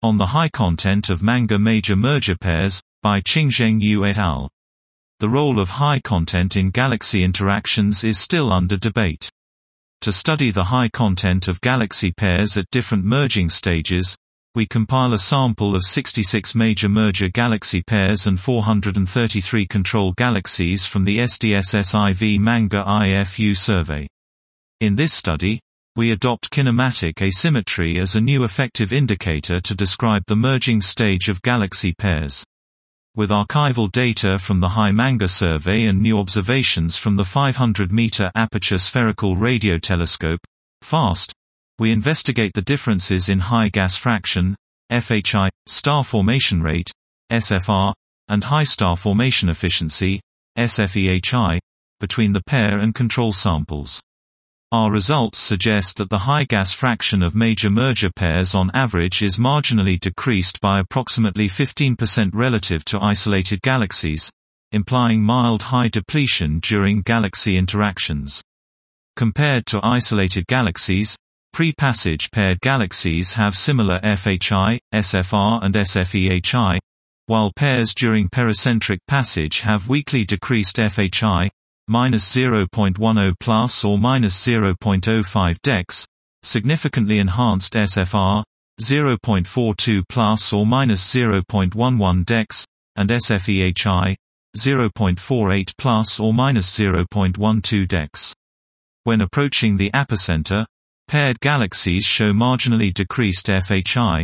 On the high content of manga major merger pairs, by Qingzheng Yu et al. The role of high content in galaxy interactions is still under debate. To study the high content of galaxy pairs at different merging stages, we compile a sample of 66 major merger galaxy pairs and 433 control galaxies from the SDSS-IV Manga IFU survey. In this study, we adopt kinematic asymmetry as a new effective indicator to describe the merging stage of galaxy pairs. With archival data from the High Manga survey and new observations from the 500-meter Aperture Spherical Radio Telescope, FAST, we investigate the differences in high gas fraction, FHI, star formation rate, SFR, and high star formation efficiency, SFEHI, between the pair and control samples. Our results suggest that the high gas fraction of major merger pairs on average is marginally decreased by approximately 15% relative to isolated galaxies, implying mild high depletion during galaxy interactions. Compared to isolated galaxies, pre-passage paired galaxies have similar FHI, SFR and SFEHI, while pairs during pericentric passage have weakly decreased FHI, -0.10 plus or -0.05 dex, significantly enhanced SFR, 0.42 plus or -0.11 dex, and SFEHI, 0.48 plus or -0.12 dex. When approaching the apocenter, paired galaxies show marginally decreased FHI,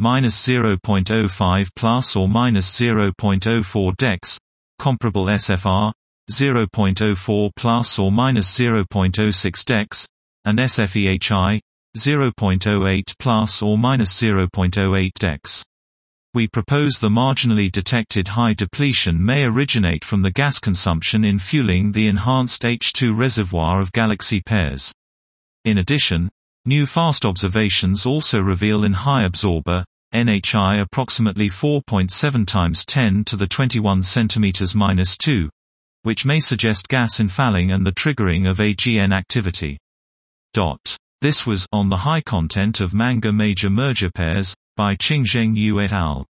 -0.05 plus or -0.04 dex, comparable SFR, 0.04 plus or -0.06 dex, and SFEHI, 0.08 plus or -0.08 dex. We propose the marginally detected high depletion may originate from the gas consumption in fueling the enhanced H2 reservoir of galaxy pairs. In addition, new fast observations also reveal in high absorber, NHI approximately 4.7 times 10 to the 21 cm -2, which may suggest gas infalling and the triggering of AGN activity. This was On the High Content of Manga Major Merger Pairs, by Qingzheng Yu et al.